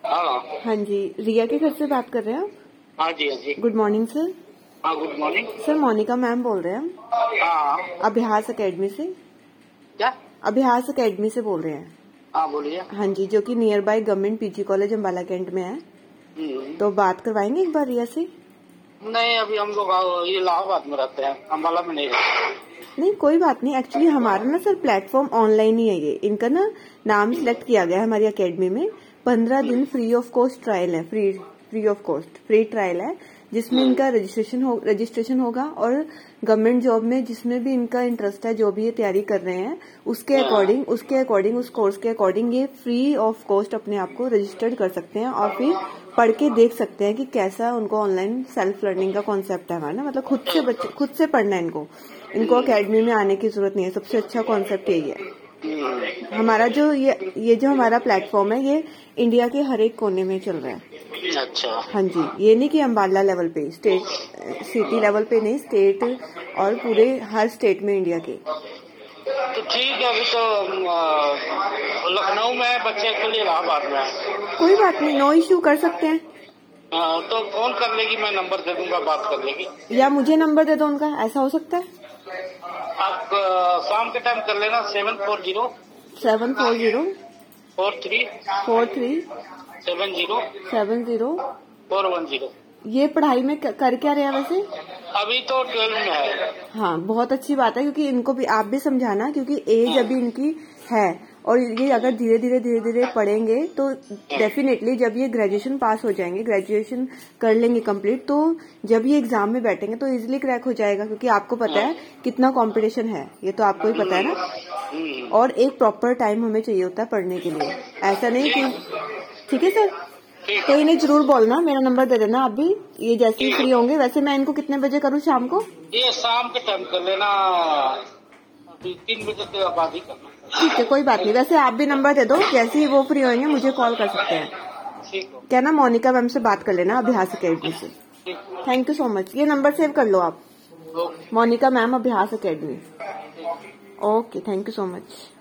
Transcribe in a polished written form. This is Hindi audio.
हाँ हाँ जी, रिया के घर से बात कर रहे हैं आप? हाँ जी हाँ जी। Good morning sir. हाँ good morning sir Monika ma'am बोल रहे हैं हाँ। अभ्यास एकेडमी से। क्या? अभ्यास एकेडमी से बोल रहे हैं। हाँ बोलिए। हाँ जी, जो कि near by government PG college Ambala cantt में है। तो बात करवाएंगे एक बार रिया से? नहीं, अभी हम लोग ये इलाहाबाद में रहते हैं, अम्बाला में नहीं रहते। नहीं कोई बात नहीं, एक्चुअली हमारा ना सर प्लेटफॉर्म ऑनलाइन ही है। ये इनका ना नाम सिलेक्ट किया गया है हमारी एकेडमी में। 15 दिन फ्री ऑफ कॉस्ट ट्रायल है, free of cost free trial है, जिसमें इनका रजिस्ट्रेशन होगा और गवर्नमेंट जॉब में जिसमें भी इनका इंटरेस्ट है, जो भी ये तैयारी कर रहे हैं उसके अकॉर्डिंग उस कोर्स के अकॉर्डिंग ये फ्री ऑफ कॉस्ट अपने आप को रजिस्टर्ड कर सकते हैं और फिर पढ़ के देख सकते हैं कि कैसा उनको ऑनलाइन सेल्फ लर्निंग का कॉन्सेप्ट है हमारा ना। मतलब खुद से पढ़ना है इनको अकेडमी में आने की जरूरत नहीं है। सबसे अच्छा कॉन्सेप्ट यही है हमारा। जो ये जो हमारा प्लेटफॉर्म है ये इंडिया के हर एक कोने में चल रहा है। अच्छा। हाँ जी, ये नहीं कि अम्बाला लेवल पे, स्टेट सिटी लेवल पे नहीं, स्टेट और पूरे हर स्टेट में इंडिया के। तो ठीक है, अभी तो लखनऊ में है बच्चे के लिए, इलाहाबाद में है। कोई बात नहीं, नो इश्यू, कर सकते हैं। तो फोन कर लेगी, मैं नंबर दे दूंगा, बात कर लेगी। या मुझे नंबर दे दो उनका, ऐसा हो सकता है। आप शाम के टाइम कर लेना। 740 43 70 410। ये पढ़ाई में कर क्या रहे हैं वैसे? अभी तो 12 में है। हाँ, बहुत अच्छी बात है, क्योंकि इनको भी आप भी समझाना, क्योंकि एज अभी इनकी है और ये अगर धीरे धीरे पढ़ेंगे तो डेफिनेटली जब ये ग्रेजुएशन पास हो जाएंगे, ग्रेजुएशन कर लेंगे कंप्लीट, तो जब ये एग्जाम में बैठेंगे तो इजीली क्रैक हो जाएगा, क्योंकि आपको पता है कितना कंपटीशन है, ये तो आपको ही पता है ना। और एक प्रॉपर टाइम हमें चाहिए होता है पढ़ने के लिए, ऐसा नहीं कि। ठीक है सर, तो इन्हें जरूर बोलना, मेरा नंबर दे देना आप भी। ये जैसे ही फ्री होंगे, वैसे मैं इनको कितने बजे करूँ शाम को? ये शाम के टाइम कर लेना, 3 बजे के बाद ही करना। ठीक है, कोई बात नहीं। वैसे आप भी नंबर दे दो, जैसे ही वो फ्री होंगे मुझे कॉल कर सकते हैं। क्या ना, मोनिका मैम से बात कर लेना अभ्यास एकेडमी से। Thank you so much. ये नंबर सेव कर लो आप, Monika ma'am Abhyas academy. Okay, thank you so much.